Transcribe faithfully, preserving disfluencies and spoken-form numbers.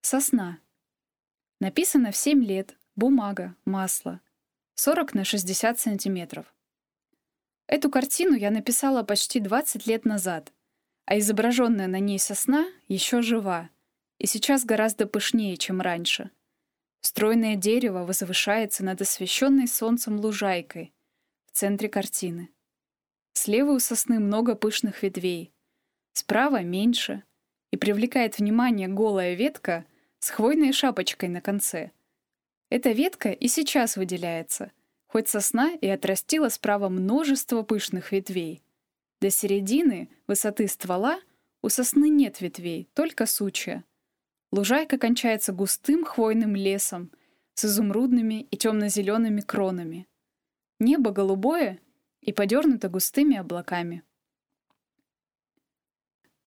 Сосна. Написано в семь лет. Бумага, масло. сорок на шестьдесят сантиметров. Эту картину я написала почти двадцать лет назад, а изображенная на ней сосна еще жива и сейчас гораздо пышнее, чем раньше. Стройное дерево возвышается над освещенной солнцем лужайкой в центре картины. Слева у сосны много пышных ветвей, справа меньше, и привлекает внимание голая ветка с хвойной шапочкой на конце. Эта ветка и сейчас выделяется, хоть сосна и отрастила справа множество пышных ветвей. До середины высоты ствола у сосны нет ветвей, только сучья. Лужайка кончается густым хвойным лесом с изумрудными и темно-зелеными кронами. Небо голубое и подернуто густыми облаками.